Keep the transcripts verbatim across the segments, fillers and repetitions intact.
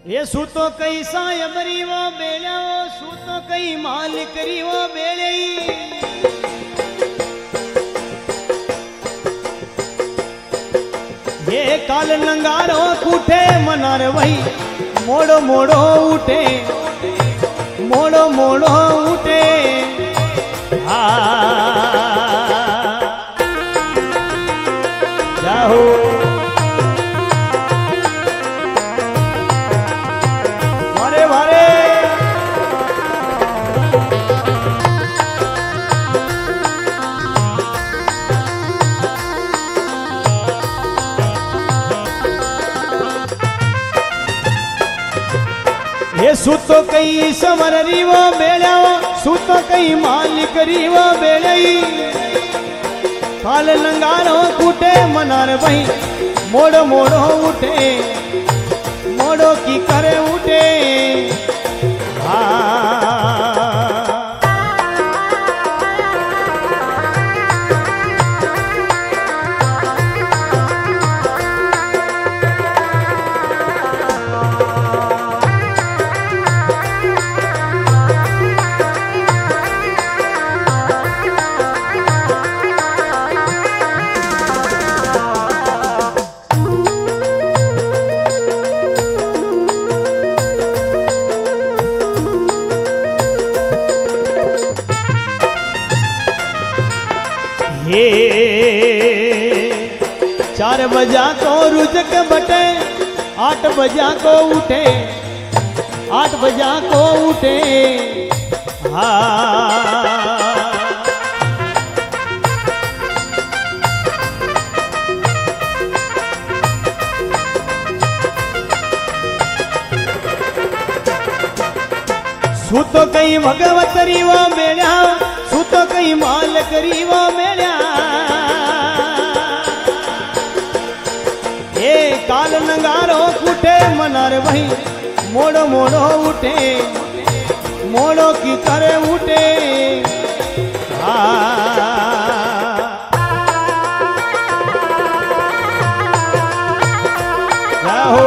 ये सूतो कई सायबरी वो बेड़ा वो सूतो कई माल करी वो बेड़े ये काल नंगारो कूठे मनार वही मोड़ो मोड़ो उठे मोड़ो मोड़ो उठे आ जाओ वारे वारे ये सूतो कई समररी वो बेड़ा सूतो कई मालिक री वो बेड़ई काल नंगारो कूटे मनार वही मोड़ो मोड़ो उठे मोड़ो की करे उठे चार बजा को रुजक बटे आठ बजा को उठे आठ बजा को उठे हाँ सूतो कई भगवत रीवा मेड़ा सूतो कई माल करीवा मेड़ा ए काल नंगारो कूटे मनार वही मोड़ो मोड़ो उठे मोड़ो की करे उठे राहो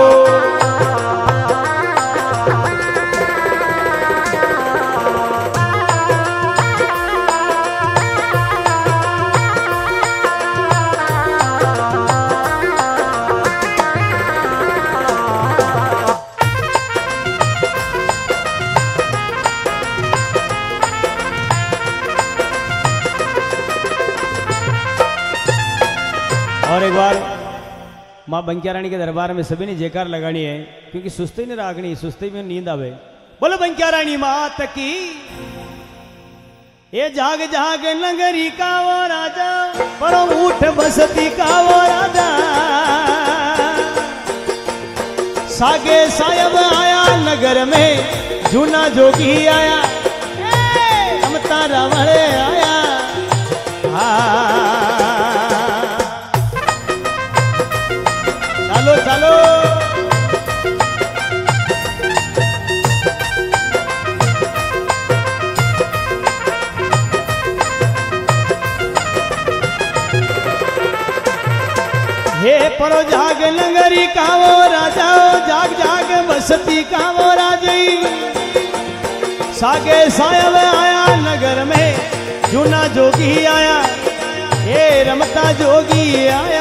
और एक बार माँ बंकिया रानी के दरबार में सभी ने जयकार लगानी है क्योंकि सुस्ती नहीं रागनी सुस्ती में नींद आवे। बोलो बंकिया रानी मात की। ये जाग जाग नगरी का वो राजा पर उठ बसती का वो राजा सागे सायब आया नगर में जूना जोगी आया रमता रावण आया हाँ चलो चलो हे परो जाग नगरी कावो राजा जाग जाग बसती कावो राजई सागे सायब आया नगर में जूना जोगी आया हे रमता जोगी आया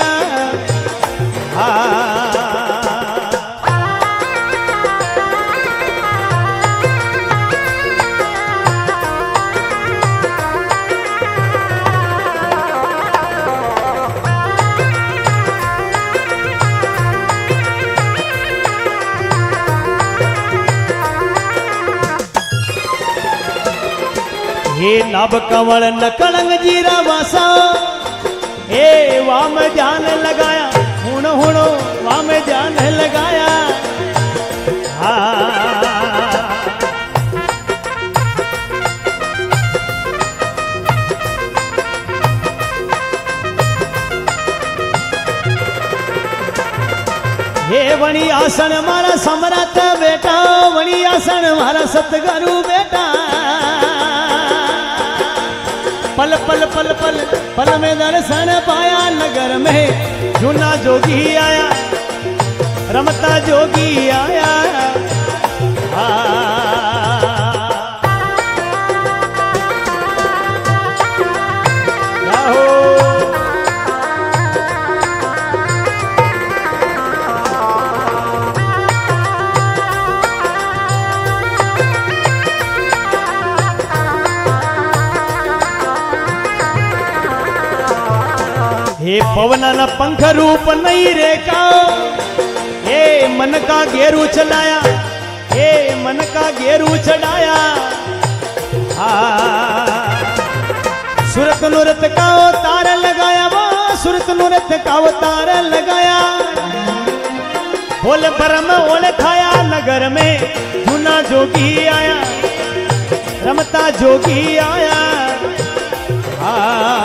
हे नभ कंवल नकलंग जीरा वासा हे वाम जान लगाया हुण हुणो वाम जान लगाया हे वणी आसन मारा सम्राट बेटा वणी आसन मारा सतगुरु बेटा पल पल पल पल पल में दर्शन पाया नगर में जूना जोगी आया रमता जोगी आया पवना न पंख रूप नहीं रेखा ये मन का घेरू चलाया ये मन का घेरू चढ़ाया सुरत नुरत का तार लगाया वो सुरत नुरत का तार लगाया बोले परम ओले खाया नगर में जूना जोगी आया रमता जोगी आया आ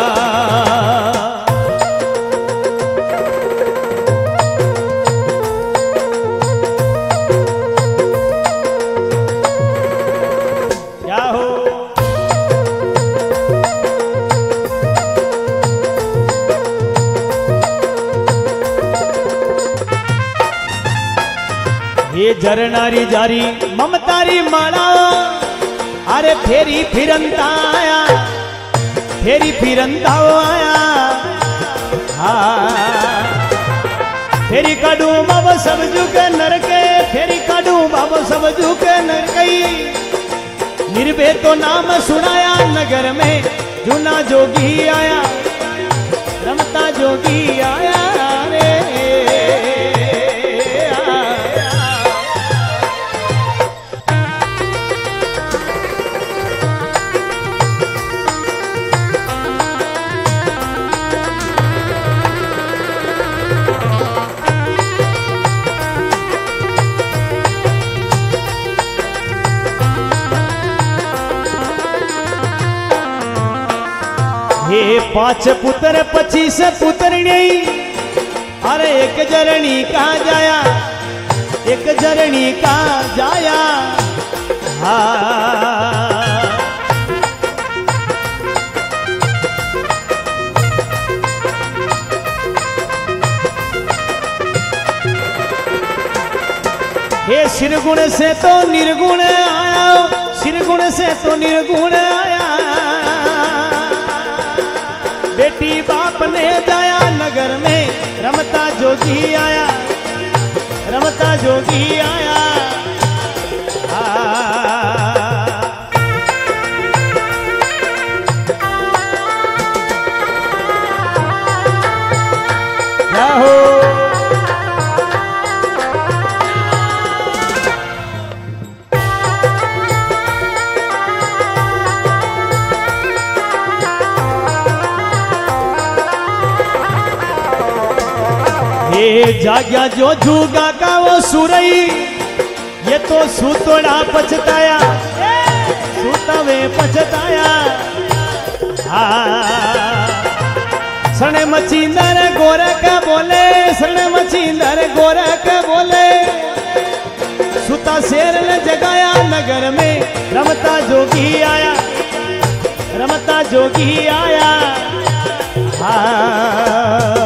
ये झरनारी जारी ममतारी माला अरे फेरी फिरंता आया फेरी फिरंता आया हाँ फेरी काडू बाबा सब झुके नरके फेरी काडू बाबा सब झुके नरकई निर्भय तो नाम सुनाया नगर में जूना जोगी आया रमता जोगी आया रे हे पांच पुत्र पच्चीस पुत्रनी अरे एक जरणी का जाया एक जरणी का जाया हाँ हे सिरगुण से तो निर्गुण आया सिरगुण से तो निर्गुण आया बेटी बाप ने जाया नगर में रमता जोगी आया रमता जोगी आया क्या हो जाग्या जो जूगा का वो सुरई ये तो सूतोड़ा पछताया सूतवे पछताया सने मचींदर गोरख बोले सने मचींदर गोरख बोले सुता शेर ने जगाया नगर में रमता जोगी आया रमता जोगी आया हाँ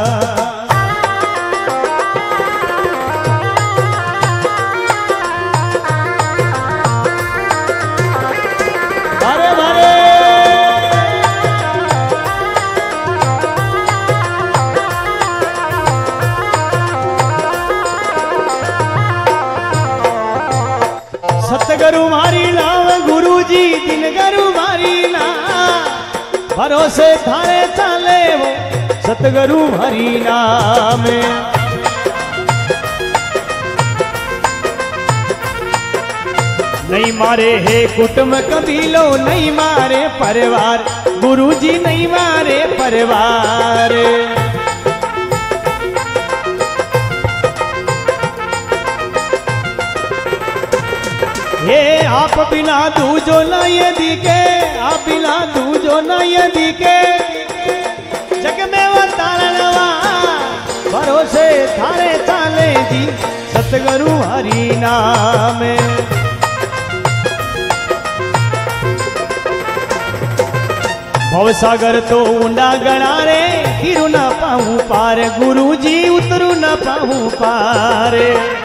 सतगुरु मारी नाम गुरु जी दिन गुरु मारी नाम भरोसे थारे चाले वो सतगुरु हरि नाम नहीं मारे है कुटुंब कबीलो नहीं मारे परिवार गुरु जी नहीं मारे परिवार ये आप बिना दूजो न ये दिखे आप बिना दूजो न ये दिखे जग में वो तारणवा भरोसे थारे चाले जी सतगुरु हरि नाम भवसागर तो ऊंडा गणा रे गिरू न पाऊं पार गुरु जी उतरू न पाऊं पार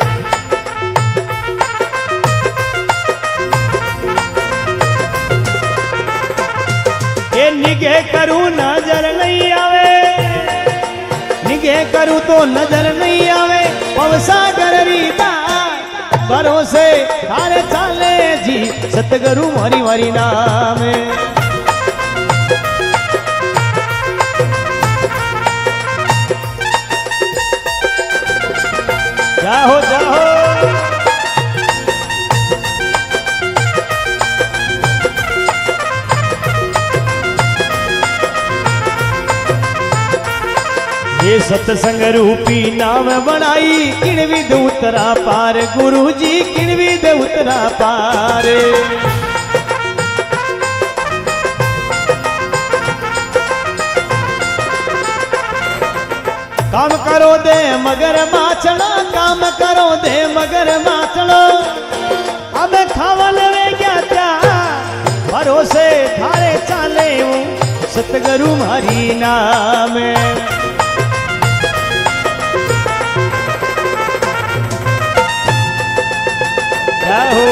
निगे करूं नजर नहीं आवे निगे करूं तो नजर नहीं आवे भवसागर रीता भरोसे थारे चाले जी सतगुरु हरि हरि नाम जाओ जाओ ये सत्संग रूपी नाम बनाई किण विद उतरा पार गुरु जी किण विद उतरा पार काम करो दे मगर माचड़ो काम करो दे मगर माचड़ो अब खावन वे क्या क्या भरोसे थारे चाले सतगुरु मारी नाम हो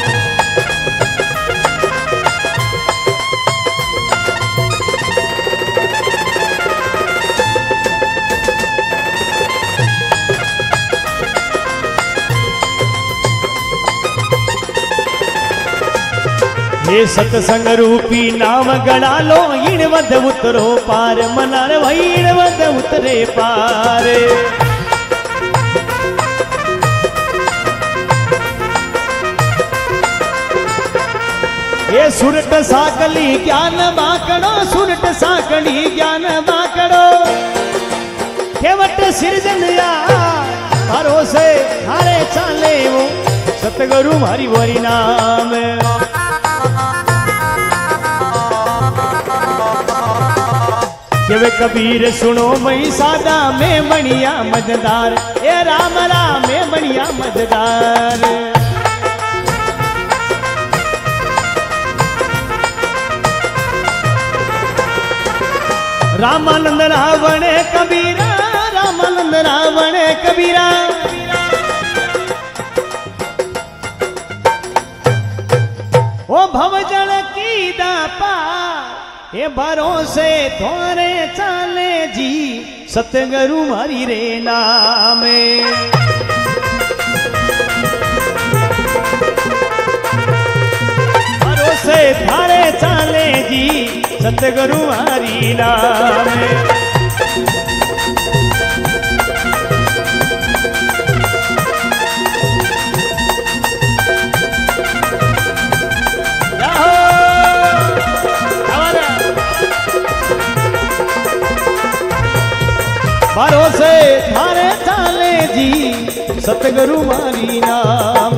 ये सत्संग रूपी नाम गड़ा लो इणवद उतरो पार मनार भाई इणवद उतरे पार ये सुरट साकली ज्ञान माकड़ो सुरट साकली ज्ञान माकड़ो केवट सिरजनिया भरोसे हारे चाले वो सतगुरु मारी वरी नाम केवे कबीर सुनो मई सादा में बनिया मजदार ए राम राम में बनिया मजदार रामानंद रावण कबीरा रामानंद रावण कबीरा ओ भवजल की दापा ये भरोसे थोरे चाले जी सतगुरु मारी रे नामे भरोसे थारे चाले जी सतगुरु मारी नाम भरोसे थारे चाले जी सतगुरु मारी नाम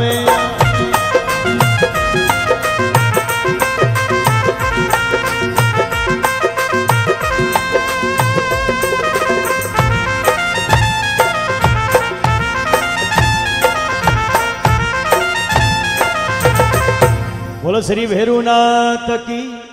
बोलो श्री भैरवनाथ की।